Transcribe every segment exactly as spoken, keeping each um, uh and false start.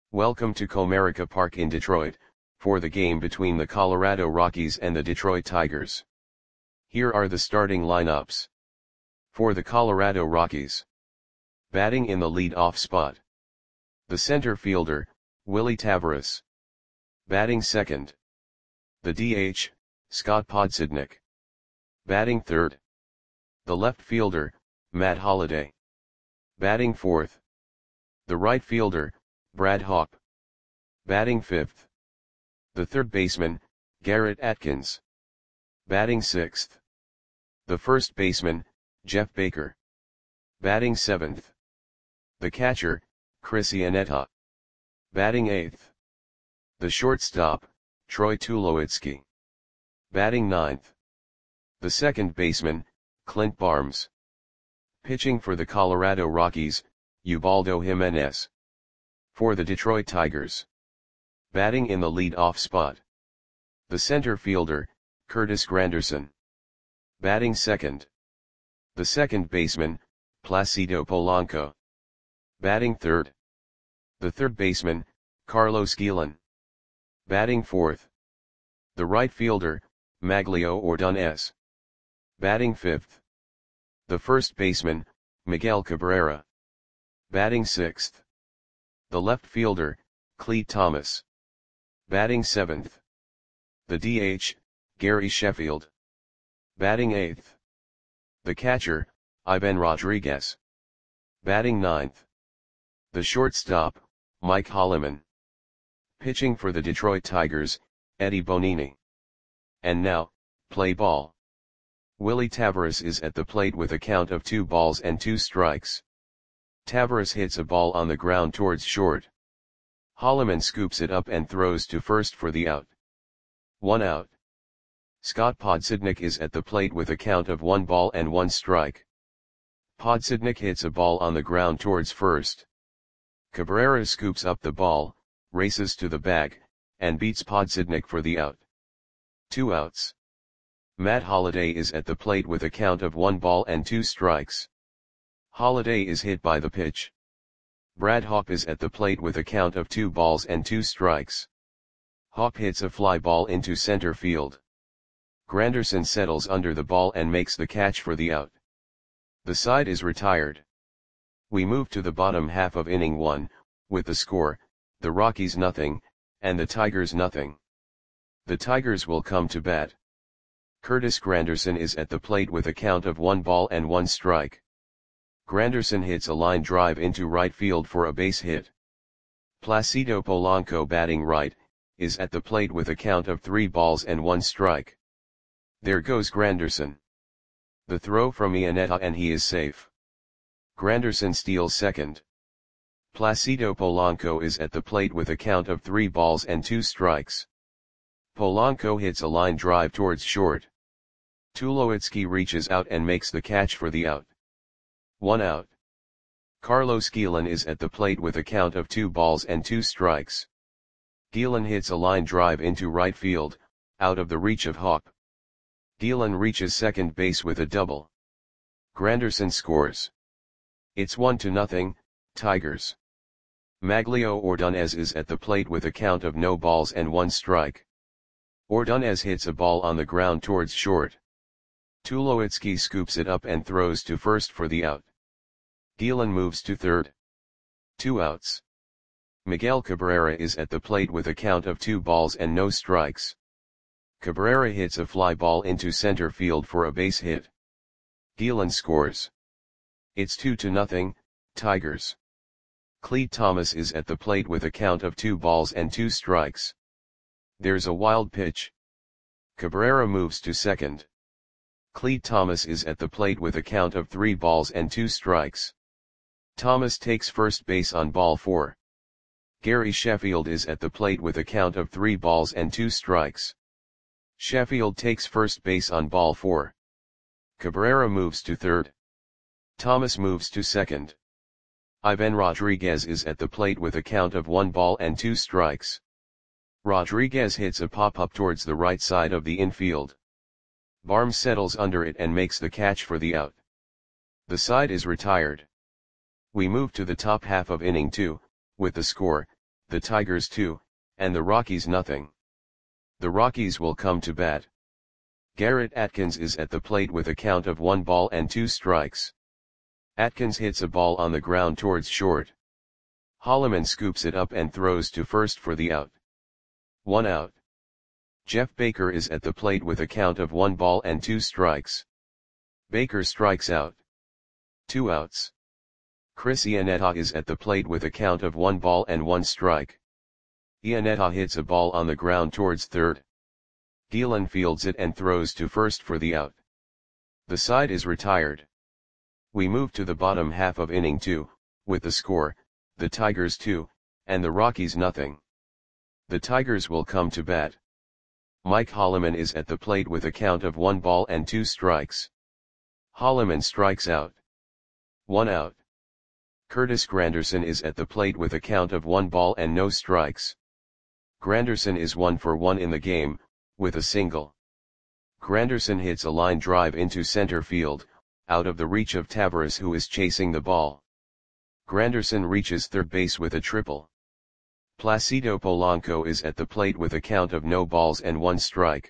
Welcome to Comerica Park in Detroit, for the game between the Colorado Rockies and the Detroit Tigers. Here are the starting lineups. For the Colorado Rockies. Batting in the lead-off spot. The center fielder, Willie Taveras. Batting second. The D H, Scott Podsednik. Batting third. The left fielder, Matt Holliday. Batting fourth. The right fielder, Brad Hawpe. Batting fifth. The third baseman, Garrett Atkins. Batting sixth. The first baseman, Jeff Baker. Batting seventh. The catcher, Chris Iannetta. Batting eighth. The shortstop, Troy Tulowitzki. Batting ninth. The second baseman, Clint Barnes. Pitching for the Colorado Rockies, Ubaldo Jimenez. For the Detroit Tigers. Batting in the lead-off spot. The center fielder, Curtis Granderson. Batting second. The second baseman, Placido Polanco. Batting third. The third baseman, Carlos Guillen. Batting fourth. The right fielder, Maglio Ordonez. Batting fifth. The first baseman, Miguel Cabrera. Batting sixth. The left fielder, Clete Thomas. Batting seventh. The D H, Gary Sheffield. Batting eighth. The catcher, Ivan Rodriguez. Batting ninth. The shortstop, Mike Holliman. Pitching for the Detroit Tigers, Eddie Bonini. And now, play ball. Willie Taveras is at the plate with a count of two balls and two strikes. Taveras hits a ball on the ground towards short. Holliman scoops it up and throws to first for the out. One out. Scott Podsednik is at the plate with a count of one ball and one strike. Podsednik hits a ball on the ground towards first. Cabrera scoops up the ball, races to the bag, and beats Podsednik for the out. Two outs. Matt Holliday is at the plate with a count of one ball and two strikes. Holliday is hit by the pitch. Brad Hawpe is at the plate with a count of two balls and two strikes. Hawpe hits a fly ball into center field. Granderson settles under the ball and makes the catch for the out. The side is retired. We move to the bottom half of inning one, with the score, the Rockies nothing, and the Tigers nothing. The Tigers will come to bat. Curtis Granderson is at the plate with a count of one ball and one strike. Granderson hits a line drive into right field for a base hit. Placido Polanco, batting right, is at the plate with a count of three balls and one strike. There goes Granderson. The throw from Iannetta and he is safe. Granderson steals second. Placido Polanco is at the plate with a count of three balls and two strikes. Polanco hits a line drive towards short. Tulowitzki reaches out and makes the catch for the out. One out. Carlos Guillen is at the plate with a count of two balls and two strikes. Guillen hits a line drive into right field, out of the reach of Hawpe. Guillen reaches second base with a double. Granderson scores. It's one to nothing, Tigers. Maglio Ordonez is at the plate with a count of no balls and one strike. Ordonez hits a ball on the ground towards short. Tulowitzki scoops it up and throws to first for the out. Guillen moves to third. Two outs. Miguel Cabrera is at the plate with a count of two balls and no strikes. Cabrera hits a fly ball into center field for a base hit. Guillen scores. It's two to nothing, Tigers. Clete Thomas is at the plate with a count of two balls and two strikes. There's a wild pitch. Cabrera moves to second. Clete Thomas is at the plate with a count of three balls and two strikes. Thomas takes first base on ball four. Gary Sheffield is at the plate with a count of three balls and two strikes. Sheffield takes first base on ball four. Cabrera moves to third. Thomas moves to second. Ivan Rodriguez is at the plate with a count of one ball and two strikes. Rodriguez hits a pop-up towards the right side of the infield. Barnes settles under it and makes the catch for the out. The side is retired. We move to the top half of inning two, with the score, the Tigers two, and the Rockies nothing. The Rockies will come to bat. Garrett Atkins is at the plate with a count of one ball and two strikes. Atkins hits a ball on the ground towards short. Holloman scoops it up and throws to first for the out. One out. Jeff Baker is at the plate with a count of one ball and two strikes. Baker strikes out. Two outs. Chris Iannetta is at the plate with a count of one ball and one strike. Iannetta hits a ball on the ground towards third. Gielan fields it and throws to first for the out. The side is retired. We move to the bottom half of inning two, with the score, the Tigers two, and the Rockies nothing. The Tigers will come to bat. Mike Holloman is at the plate with a count of one ball and two strikes. Holloman strikes out. One out. Curtis Granderson is at the plate with a count of one ball and no strikes. Granderson is one for one in the game, with a single. Granderson hits a line drive into center field, out of the reach of Tavares, who is chasing the ball. Granderson reaches third base with a triple. Placido Polanco is at the plate with a count of no balls and one strike.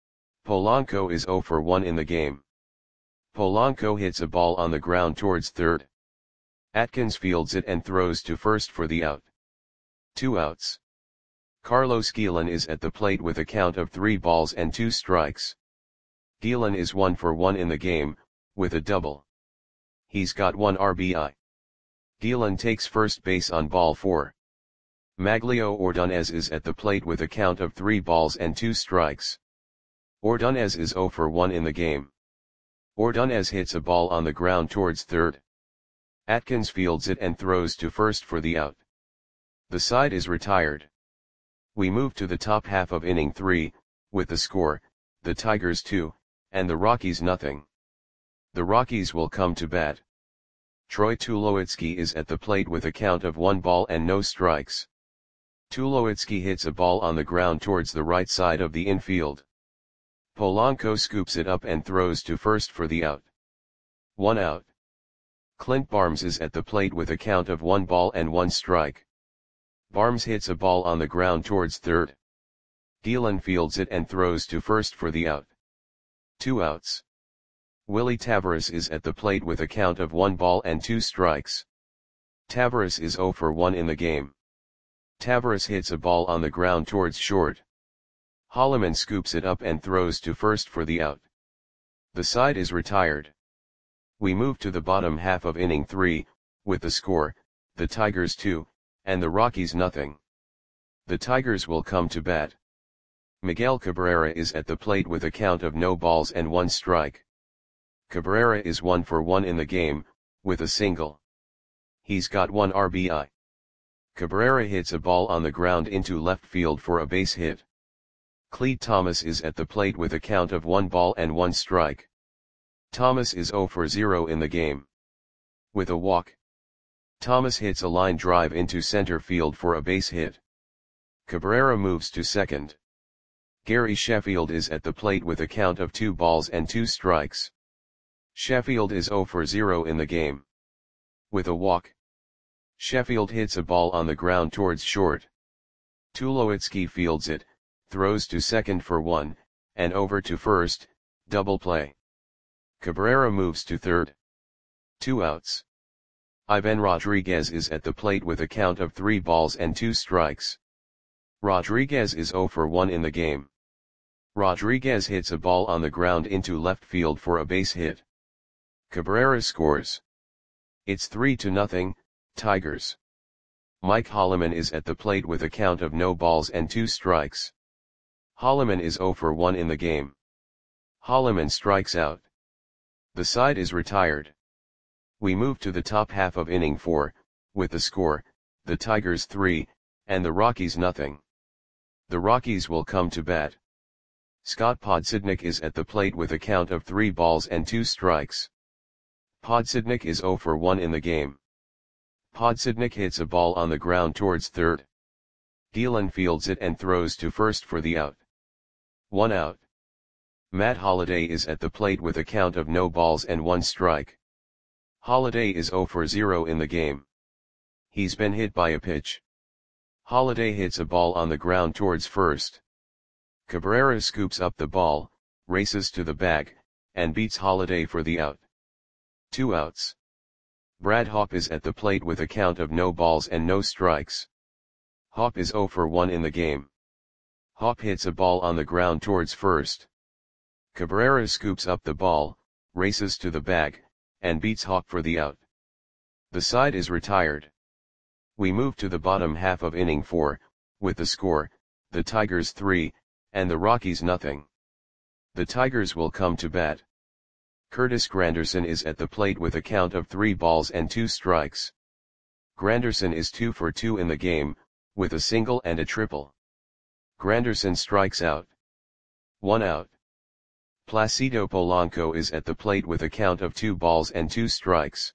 Polanco is zero for one in the game. Polanco hits a ball on the ground towards third. Atkins fields it and throws to first for the out. Two outs. Carlos Gielan is at the plate with a count of three balls and two strikes. Gielan is one for one in the game, with a double. He's got one R B I. Gielan takes first base on ball four. Maglio Ordonez is at the plate with a count of three balls and two strikes. Ordonez is zero for one in the game. Ordonez hits a ball on the ground towards third. Atkins fields it and throws to first for the out. The side is retired. We move to the top half of inning three, with the score, the Tigers two, and the Rockies nothing. The Rockies will come to bat. Troy Tulowitzki is at the plate with a count of one ball and no strikes. Tulowitzki hits a ball on the ground towards the right side of the infield. Polanco scoops it up and throws to first for the out. One out. Clint Barnes is at the plate with a count of one ball and one strike. Barnes hits a ball on the ground towards third. Gielan fields it and throws to first for the out. Two outs. Willie Tavares is at the plate with a count of one ball and two strikes. Tavares is zero for one in the game. Tavares hits a ball on the ground towards short. Holloman scoops it up and throws to first for the out. The side is retired. We move to the bottom half of inning three, with the score, the Tigers two, and the Rockies nothing. The Tigers will come to bat. Miguel Cabrera is at the plate with a count of no balls and one strike. Cabrera is one for one in the game, with a single. He's got one R B I. Cabrera hits a ball on the ground into left field for a base hit. Clete Thomas is at the plate with a count of one ball and one strike. Thomas is zero for zero in the game. With a walk. Thomas hits a line drive into center field for a base hit. Cabrera moves to second. Gary Sheffield is at the plate with a count of two balls and two strikes. Sheffield is zero for zero in the game. With a walk. Sheffield hits a ball on the ground towards short. Tulowitzki fields it, throws to second for one, and over to first, double play. Cabrera moves to third. Two outs. Ivan Rodriguez is at the plate with a count of three balls and two strikes. Rodriguez is zero for one in the game. Rodriguez hits a ball on the ground into left field for a base hit. Cabrera scores. It's three to nothing, Tigers. Mike Holloman is at the plate with a count of no balls and two strikes. Holloman is zero for one in the game. Holloman strikes out. The side is retired. We move to the top half of inning four, with the score, the Tigers three, and the Rockies nothing. The Rockies will come to bat. Scott Podsednik is at the plate with a count of three balls and two strikes. Podsednik is zero for one in the game. Podsednik hits a ball on the ground towards third. Gielan fields it and throws to first for the out. One out. Matt Holliday is at the plate with a count of no balls and one strike. Holliday is zero for zero in the game. He's been hit by a pitch. Holiday hits a ball on the ground towards first. Cabrera scoops up the ball, races to the bag, and beats Holiday for the out. Two outs. Brad Hawpe is at the plate with a count of no balls and no strikes. Hawpe is oh for one in the game. Hawpe hits a ball on the ground towards first. Cabrera scoops up the ball, races to the bag, and beats Hawpe for the out. The side is retired. We move to the bottom half of inning four, with the score, the Tigers three, and the Rockies nothing. The Tigers will come to bat. Curtis Granderson is at the plate with a count of three balls and two strikes. Granderson is two for two in the game, with a single and a triple. Granderson strikes out. One out. Placido Polanco is at the plate with a count of two balls and two strikes.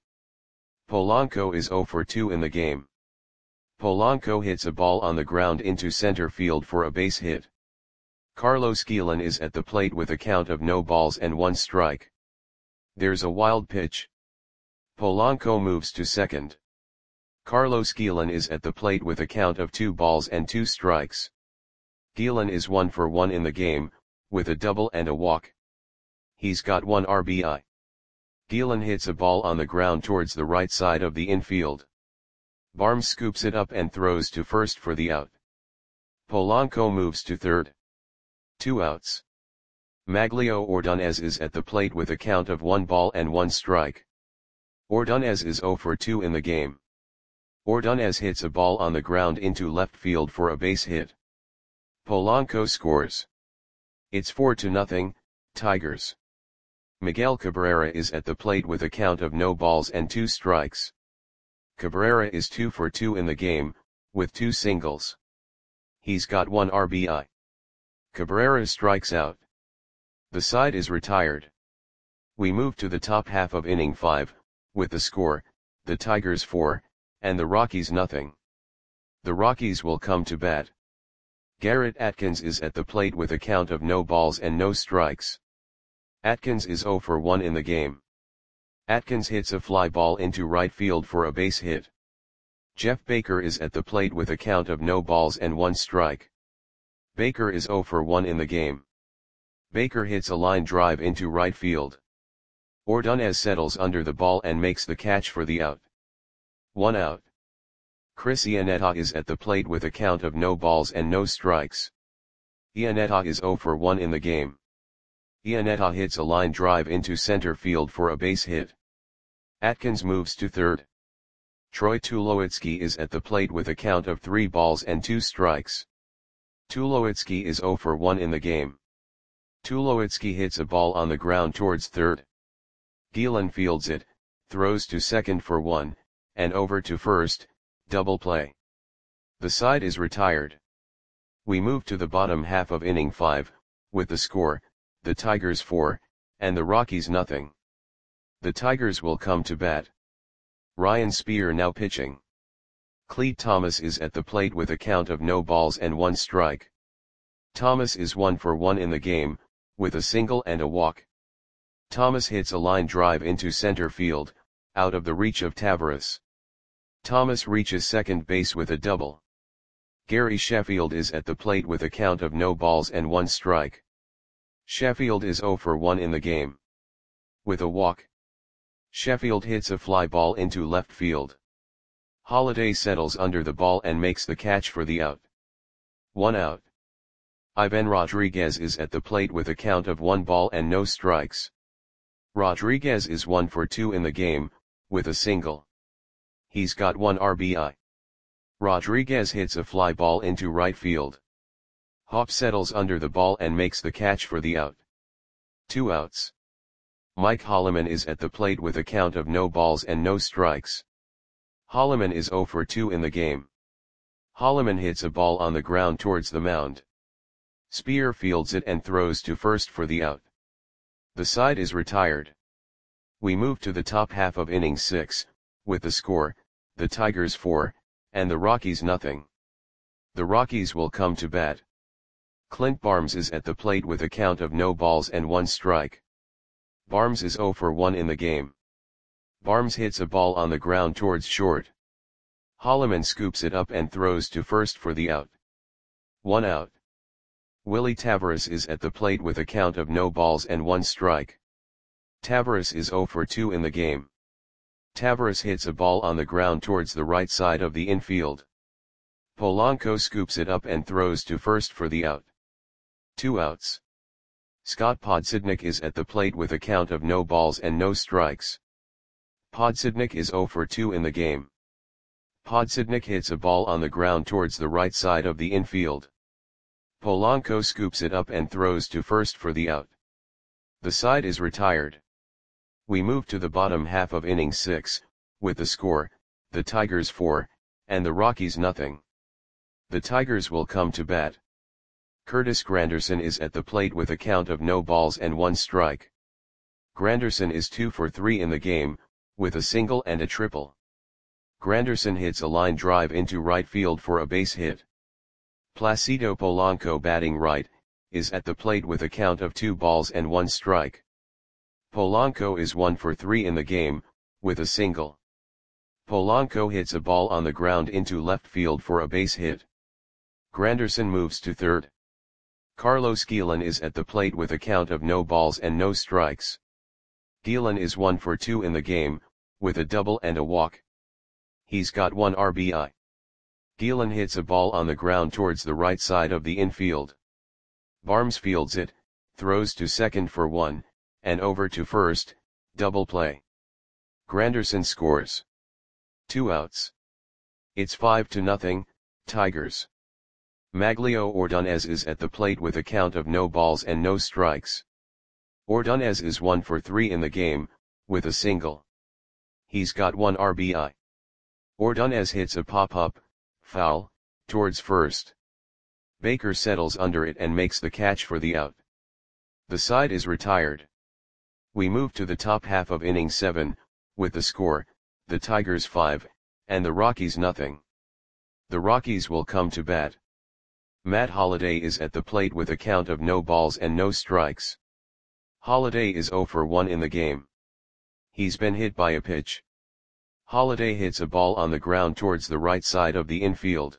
Polanco is oh for two in the game. Polanco hits a ball on the ground into center field for a base hit. Carlos Guillen is at the plate with a count of no balls and one strike. There's a wild pitch. Polanco moves to second. Carlos Guillen is at the plate with a count of two balls and two strikes. Guillen is one for one in the game, with a double and a walk. He's got one R B I. Guillen hits a ball on the ground towards the right side of the infield. Barnes scoops it up and throws to first for the out. Polanco moves to third. Two outs. Maglio Ordonez is at the plate with a count of one ball and one strike. Ordonez is oh for two in the game. Ordonez hits a ball on the ground into left field for a base hit. Polanco scores. It's four to nothing, Tigers. Miguel Cabrera is at the plate with a count of no balls and two strikes. Cabrera is two for two in the game, with two singles. He's got one R B I. Cabrera strikes out. The side is retired. We move to the top half of inning five, with the score, the Tigers four, and the Rockies nothing. The Rockies will come to bat. Garrett Atkins is at the plate with a count of no balls and no strikes. Atkins is oh for one in the game. Atkins hits a fly ball into right field for a base hit. Jeff Baker is at the plate with a count of no balls and one strike. Baker is oh for one in the game. Baker hits a line drive into right field. Ordonez settles under the ball and makes the catch for the out. One out. Chris Iannetta is at the plate with a count of no balls and no strikes. Iannetta is oh for one in the game. Iannetta hits a line drive into center field for a base hit. Atkins moves to third. Troy Tulowitzki is at the plate with a count of three balls and two strikes. Tulowitzki is oh for one in the game. Tulowitzki hits a ball on the ground towards third. Guillen fields it, throws to second for one, and over to first, double play. The side is retired. We move to the bottom half of inning five, with the score, the Tigers four, and the Rockies nothing. The Tigers will come to bat. Ryan Spear now pitching. Clete Thomas is at the plate with a count of no balls and one strike. Thomas is one for one in the game, with a single and a walk. Thomas hits a line drive into center field, out of the reach of Taveras. Thomas reaches second base with a double. Gary Sheffield is at the plate with a count of no balls and one strike. Sheffield is oh for one in the game. With a walk. Sheffield hits a fly ball into left field. Holiday settles under the ball and makes the catch for the out. One out. Ivan Rodriguez is at the plate with a count of one ball and no strikes. Rodriguez is one for two in the game, with a single. He's got one R B I. Rodriguez hits a fly ball into right field. Hawpe settles under the ball and makes the catch for the out. Two outs. Mike Holloman is at the plate with a count of no balls and no strikes. Holloman is oh for two in the game. Holloman hits a ball on the ground towards the mound. Spear fields it and throws to first for the out. The side is retired. We move to the top half of inning six, with the score, the Tigers four, and the Rockies nothing. The Rockies will come to bat. Clint Barnes is at the plate with a count of no balls and one strike. Barnes is oh for one in the game. Barnes hits a ball on the ground towards short. Holloman scoops it up and throws to first for the out. One out. Willie Tavares is at the plate with a count of no balls and one strike. Tavares is zero for two in the game. Tavares hits a ball on the ground towards the right side of the infield. Polanco scoops it up and throws to first for the out. Two outs. Scott Podsednik is at the plate with a count of no balls and no strikes. Podsednik is zero for two in the game. Podsednik hits a ball on the ground towards the right side of the infield. Polanco scoops it up and throws to first for the out. The side is retired. We move to the bottom half of inning six, with the score, the Tigers four, and the Rockies nothing. The Tigers will come to bat. Curtis Granderson is at the plate with a count of no balls and one strike. Granderson is two for three in the game, with a single and a triple. Granderson hits a line drive into right field for a base hit. Placido Polanco, batting right, is at the plate with a count of two balls and one strike. Polanco is one for three in the game, with a single. Polanco hits a ball on the ground into left field for a base hit. Granderson moves to third. Carlos Guillen is at the plate with a count of no balls and no strikes. Guillen is one for two in the game, with a double and a walk. He's got one R B I. Guillen hits a ball on the ground towards the right side of the infield. Barnes fields it, throws to second for one, and over to first, double play. Granderson scores. Two outs. It's five to nothing, Tigers. Maglio Ordonez is at the plate with a count of no balls and no strikes. Ordonez is one for three in the game, with a single. He's got one R B I. Ordonez hits a pop-up, foul, towards first. Baker settles under it and makes the catch for the out. The side is retired. We move to the top half of inning seven, with the score, the Tigers five, and the Rockies nothing. The Rockies will come to bat. Matt Holliday is at the plate with a count of no balls and no strikes. Holliday is zero for one in the game. He's been hit by a pitch. Holliday hits a ball on the ground towards the right side of the infield.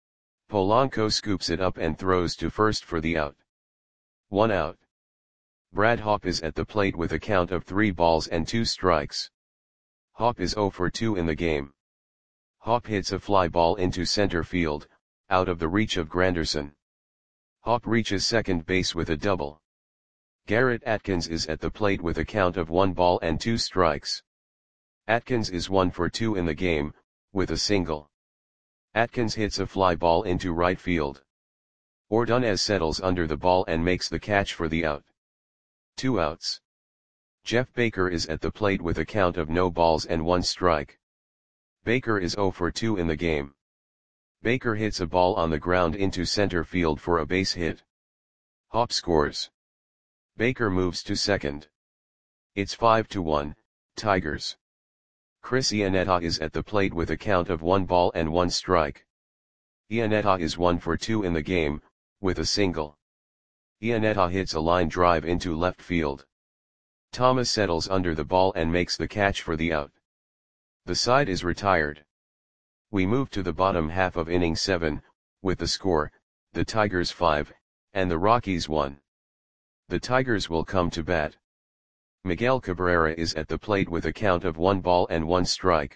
Polanco scoops it up and throws to first for the out. One out. Brad Hawpe is at the plate with a count of three balls and two strikes. Hawpe is zero for two in the game. Hawpe hits a fly ball into center field, out of the reach of Granderson. Hawpe reaches second base with a double. Garrett Atkins is at the plate with a count of one ball and two strikes. Atkins is one for two in the game, with a single. Atkins hits a fly ball into right field. Ordonez settles under the ball and makes the catch for the out. Two outs. Jeff Baker is at the plate with a count of no balls and one strike. Baker is zero for two in the game. Baker hits a ball on the ground into center field for a base hit. Hawpe scores. Baker moves to second. It's five to one, Tigers. Chris Iannetta is at the plate with a count of one ball and one strike. Iannetta is one for two in the game, with a single. Iannetta hits a line drive into left field. Thomas settles under the ball and makes the catch for the out. The side is retired. We move to the bottom half of inning seven, with the score, the Tigers five, and the Rockies one. The Tigers will come to bat. Miguel Cabrera is at the plate with a count of one ball and one strike.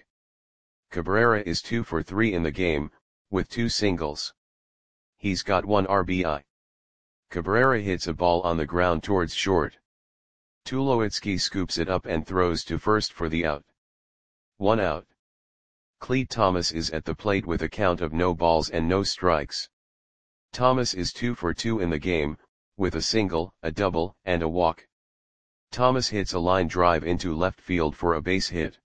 Cabrera is two for three in the game, with two singles. He's got one R B I. Cabrera hits a ball on the ground towards short. Tulowitzki scoops it up and throws to first for the out. One out. Clete Thomas is at the plate with a count of no balls and no strikes. Thomas is two for two in the game, with a single, a double, and a walk. Thomas hits a line drive into left field for a base hit.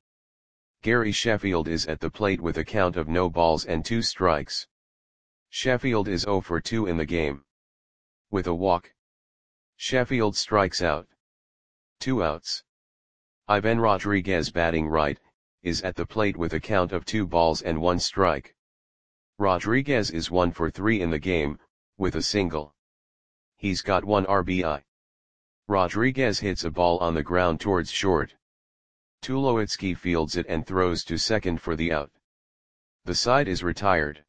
Gary Sheffield is at the plate with a count of no balls and two strikes. Sheffield is zero for two in the game. With a walk. Sheffield strikes out. Two outs. Ivan Rodriguez, batting right, is at the plate with a count of two balls and one strike. Rodriguez is one for three in the game, with a single. He's got one R B I. Rodriguez hits a ball on the ground towards short. Tulowitzki fields it and throws to second for the out. The side is retired.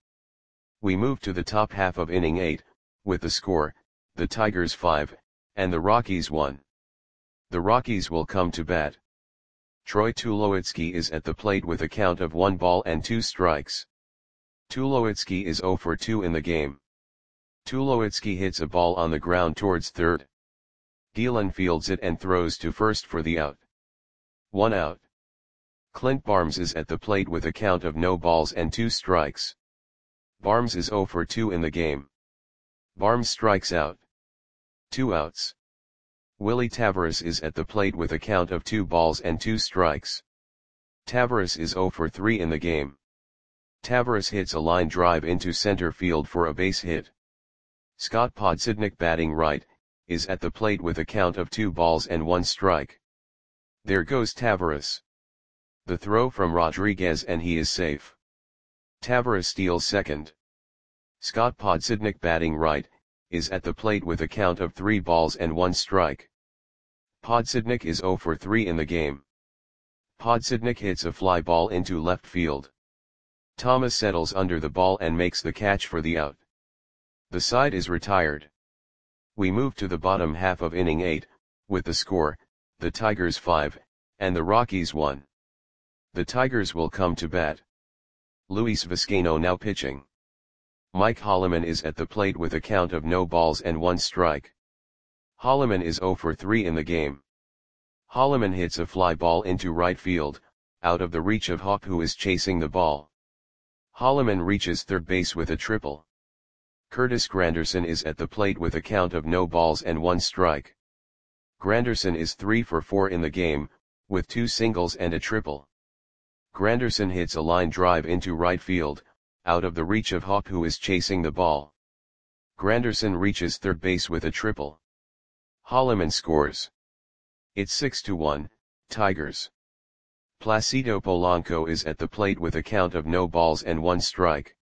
We move to the top half of inning eight, with the score, the Tigers five, and the Rockies one. The Rockies will come to bat. Troy Tulowitzki is at the plate with a count of one ball and two strikes. Tulowitzki is zero for two in the game. Tulowitzki hits a ball on the ground towards third. Gielan fields it and throws to first for the out. One out. Clint Barnes is at the plate with a count of no balls and two strikes. Barnes is zero for two in the game. Barnes strikes out. Two outs. Willie Taveras is at the plate with a count of two balls and two strikes. Taveras is zero for three in the game. Taveras hits a line drive into center field for a base hit. Scott Podsednik, batting right, is at the plate with a count of two balls and one strike. There goes Taveras. The throw from Rodriguez and he is safe. Taveras steals second. Scott Podsednik, batting right, is at the plate with a count of three balls and one strike. Podsednik is zero for three in the game. Podsednik hits a fly ball into left field. Thomas settles under the ball and makes the catch for the out. The side is retired. We move to the bottom half of inning eight, with the score, the Tigers five, and the Rockies one. The Tigers will come to bat. Luis Vizcaino now pitching. Mike Holloman is at the plate with a count of no balls and one strike. Holloman is zero for three in the game. Holloman hits a fly ball into right field, out of the reach of Hawk, who is chasing the ball. Holloman reaches third base with a triple. Curtis Granderson is at the plate with a count of no balls and one strike. Granderson is three for four in the game, with two singles and a triple. Granderson hits a line drive into right field, out of the reach of Hawk, who is chasing the ball. Granderson reaches third base with a triple. Holloman scores. It's six to one, Tigers. Placido Polanco is at the plate with a count of no balls and one strike.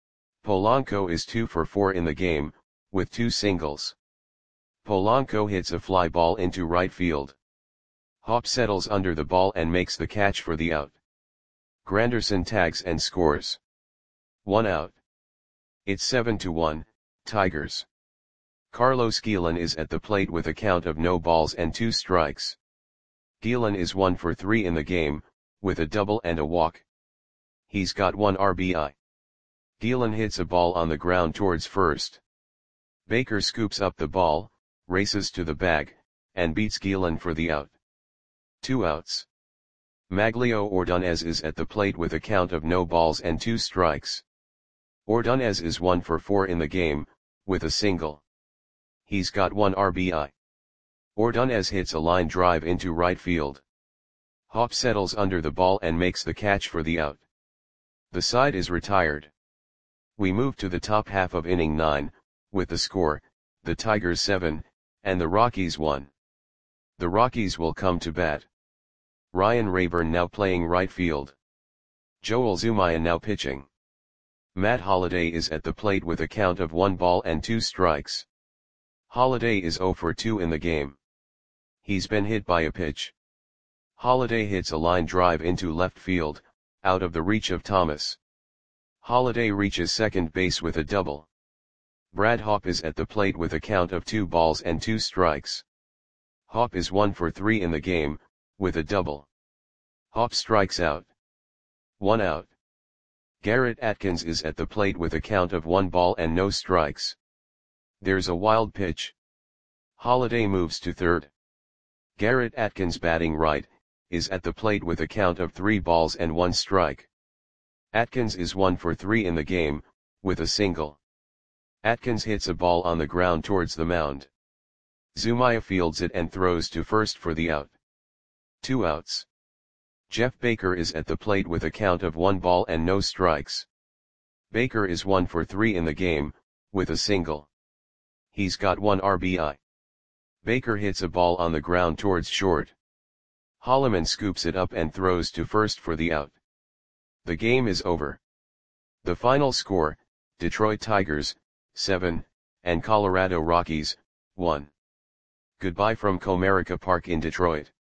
Polanco is two for four in the game, with two singles. Polanco hits a fly ball into right field. Hawk settles under the ball and makes the catch for the out. Granderson tags and scores. One out. It's seven to one, Tigers. Carlos Gielan is at the plate with a count of no balls and two strikes. Gielan is one for three in the game, with a double and a walk. He's got one R B I. Gielan hits a ball on the ground towards first. Baker scoops up the ball, races to the bag, and beats Gielan for the out. Two outs. Maglio Ordonez is at the plate with a count of no balls and two strikes. Ordonez is one for four in the game, with a single. He's got one R B I. Ordonez hits a line drive into right field. Hawk settles under the ball and makes the catch for the out. The side is retired. We move to the top half of inning nine, with the score, the Tigers seven, and the Rockies one. The Rockies will come to bat. Ryan Rayburn now playing right field. Joel Zumaya now pitching. Matt Holliday is at the plate with a count of one ball and two strikes. Holliday is zero for two in the game. He's been hit by a pitch. Holliday hits a line drive into left field, out of the reach of Thomas. Holliday reaches second base with a double. Brad Hawpe is at the plate with a count of two balls and two strikes. Hawpe is one for three in the game, with a double. Hawpe strikes out. One out. Garrett Atkins is at the plate with a count of one ball and no strikes. There's a wild pitch. Holliday moves to third. Garrett Atkins, batting right, is at the plate with a count of three balls and one strike. Atkins is one for three in the game, with a single. Atkins hits a ball on the ground towards the mound. Zumaya fields it and throws to first for the out. Two outs. Jeff Baker is at the plate with a count of one ball and no strikes. Baker is one for three in the game, with a single. He's got one R B I. Baker hits a ball on the ground towards short. Holloman scoops it up and throws to first for the out. The game is over. The final score, Detroit Tigers, seven, and Colorado Rockies, one. Goodbye from Comerica Park in Detroit.